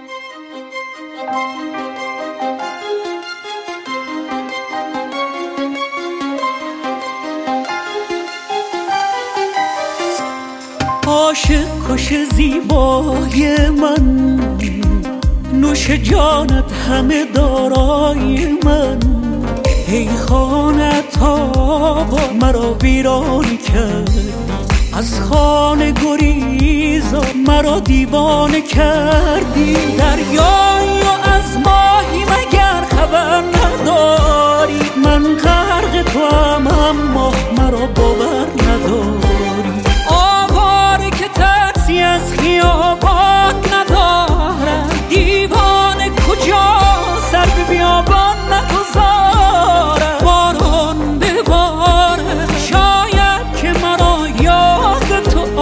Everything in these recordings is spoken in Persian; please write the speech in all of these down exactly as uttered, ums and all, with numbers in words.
عاشق کش زیبای من، نوش جانت همه دارای من. ای خانه تابا مرا ویران کردی، از خانه گریزا مرا دیوانه کردی. دریایی و از ماهی مگر خبر نداری؟ من غرق تو هم اما مرا باور نداری. آواره که ترسی از خیابان ندارد، دیوانه کجا سر به بیابان نگذارد. باران بباره شاید که مرا یاد تو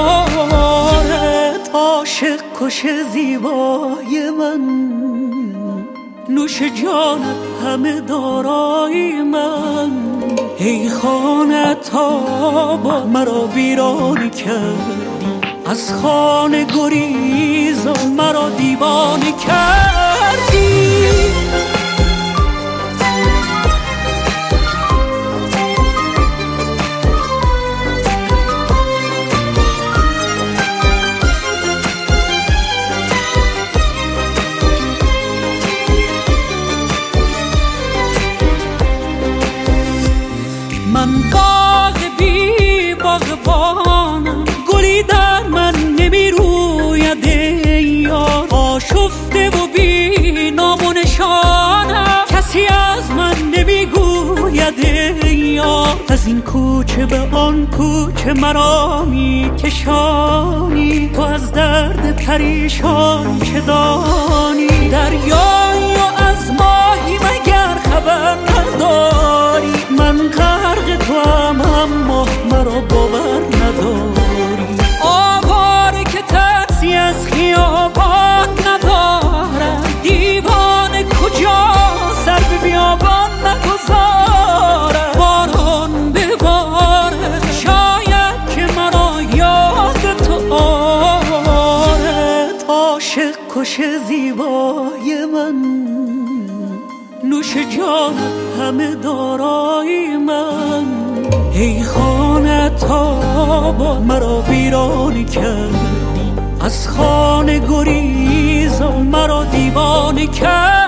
آرد. عاشق کش زیبای من، نوش جانت همه دارای من. ای خانه تابا مرا ویران کردی، از خانه گریزا مرا دیوانه کردی. من باغ بی باغبانم، گلی در من نمی روید ای یار. آشفته و بی نام و نشانم، کسی از من نمی گوید ای یار. از این کوچه به آن کوچه مرا می کشانی، تو از درد پریشان چه دانی؟ دریایی و از ماهی مگر خبر نداری؟ من غرق تو هم اما مرا باور نداری. آواره که ترسی از خیابان ندارد، دیوانه کجا سر به بیابان نگذارد. باران بباره شاید که مرا یاد تو آرد. عاشق کش زیبای من، نوش جانت همه دارای من. ای خانه تابا مرا ویران کردی، از خانه گریزا مرا دیوانه کردی.